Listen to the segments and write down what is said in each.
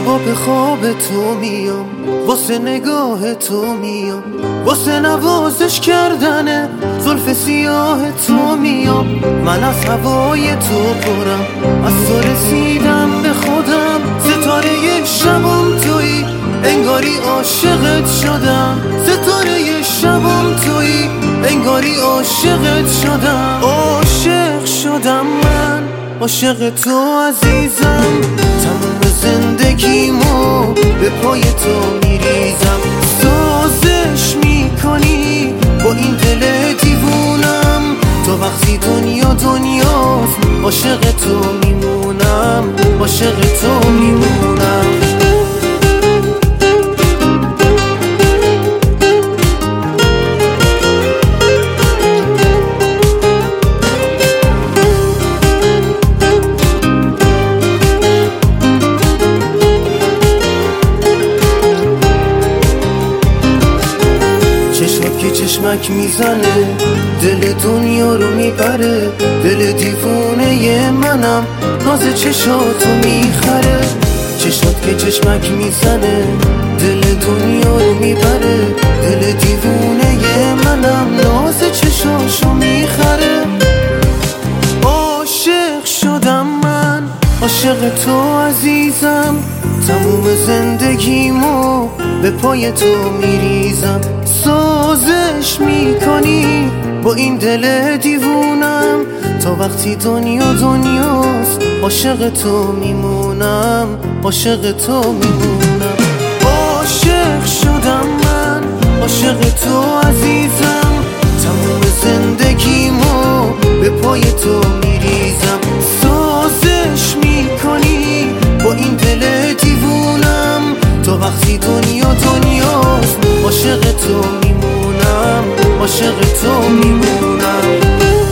شبا به خواب تو میام، واسه نگاه تو میام، واسه نوازش کردن زلف سیاه تو میام. من از هوای تو پرم، از تو رسیدم به خودم. ستاره شبم تویی، انگاری عاشقت شدم. ستاره شبم تویی، انگاری عاشقت شدم. عاشق شدم من، عاشق تو عزیزم. تموم زندگیمو به پای تو میریزم. سازش میکنی با این دل دیوونم. تو وقتی دنیا دنیاست، عاشق تو میمونم، عاشق تو میمونم. که چشمک میزنه، دل دنیا رو میبره. دل دیوونه منم، ناز چشاتو میخره. چشات که چشمک میزنه، دل دنیا رو میبره. دل دیوونه منم، ناز چشاشو میخره. عاشق شدم من، عاشق تو عزیزم. تموم زندگیمو به پای تو میریزم. سازش میکنی با این دل دیوونم. تا وقتی دنیا دنیاست، عاشق تو میمونم، عاشق تو میمونم. عاشق شدم من، عاشق تو عزیزم. تموم زندگیمو به پای تو میریزم. سازش میکنی با این دل دیوونم. تا وقتی دنیا دنیاست، عاشق تو میمونم، عاشق تو میمونم.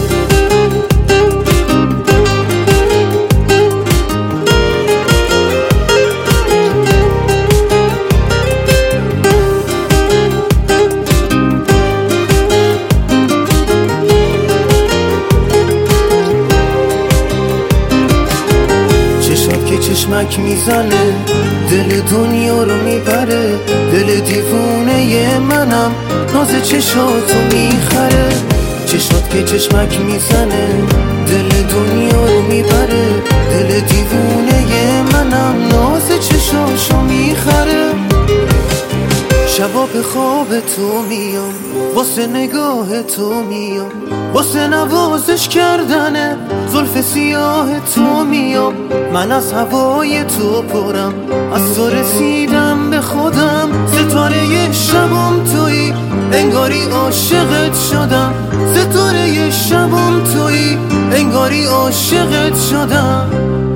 چشات که چشمک میزنه، دل دنیا رو میبره. دل دیوونه منم، ناز چشاتو میخره. چشات که چشمک میزنه، دل دنیا رو میبره. دل دیوونه منم، ناز چشاشو میخره. شبا به خواب تو میام، واسه نگاه تو میام، واسه نوازش کردن زلف سیاه تو میام. من از هوای تو پرم، از تو رسیدم به خودم. ستاره شبم تویی، انگاری عاشقت شدم. ستاره شبم تویی، انگاری عاشقت شدم.